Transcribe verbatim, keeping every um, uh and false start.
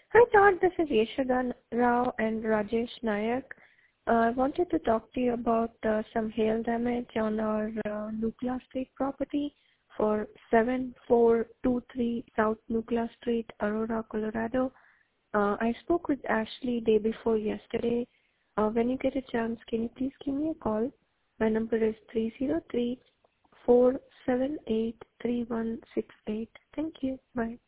Hi, Todd. This is Yashoda Rao and Rajesh Nayak. Uh, I wanted to talk to you about uh, some hail damage on our uh, Nuclear Street property for seven four two three South Nuclear Street, Aurora, Colorado. Uh, I spoke with Ashley day before yesterday. Uh, when you get a chance, can you please give me a call? My number is three zero three, four seven eight, three one six eight. Thank you. Bye.